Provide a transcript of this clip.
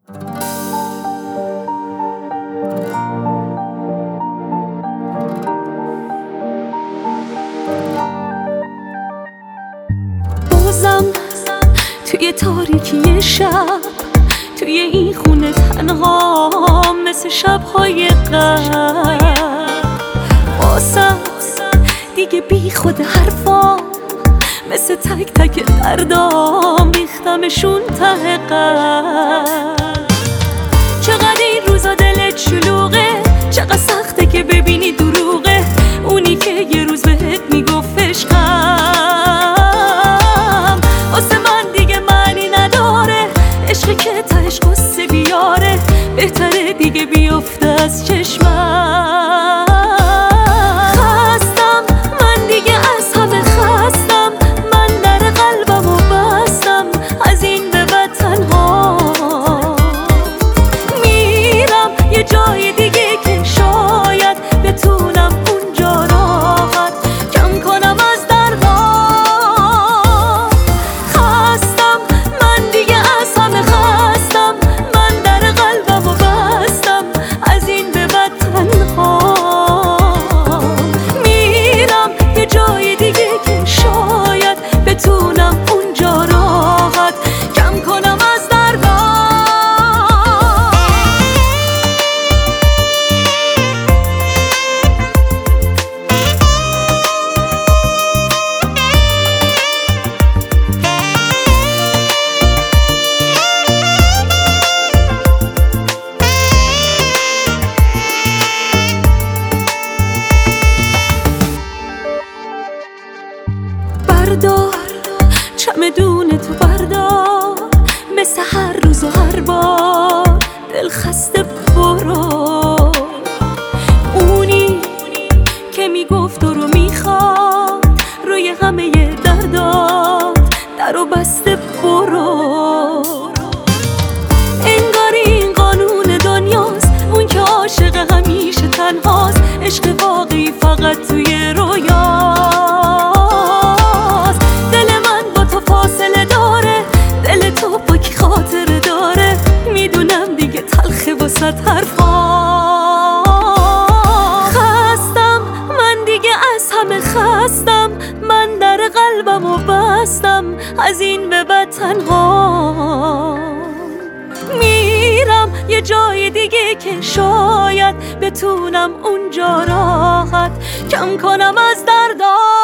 بازم توی تاریکی شب، توی این خونه تنها مثل شب‌های قبل، واسه دیگه بی خود حرفام، مثل تک تک دردام ریختمشون ته قلب. چقدر این روزا دلت شلوغه، چقدر سخته که ببینی دروغه اونی که یه روز بهت میگفت عشقم. واسه من دیگه معنی نداره، عشقی که تهش قصه بیاره، بهتره دیگه بیفته از چشمم. خستم من دیگه از همه خستم، من در قلبمو بستم، از این به بعد تنها میرم یه جای دیگه که شاید بتونم اونجا راحت کم کنم از دردام. خستم من دیگه از همه خستم، من در قلبمو بستم، از این به بعد تنها میرم یه جای دیگه که شاید بتونم اونجا راحت کم کنم از دردام. بردار چمدون تو بردار، مثل هر روز و هر بار دل خسته برو. اونی که میگفت رو میخواد روی همه دردات درو بسته برو. انگار این قانون دنیاست، اون که عاشق همیشه تنهاست، عشق واقعی فقط توی رویاست. دل من با تو فاصله داره، دل تو با کی خاطره داره، میدونم دیگه تلخه واسه حرفام. خستم من دیگه از همه خستم، من در قلبمو بستم، از این به بعد تنها میرم یه جای دیگه که شاید بتونم اونجا راحت کم کنم از دردام.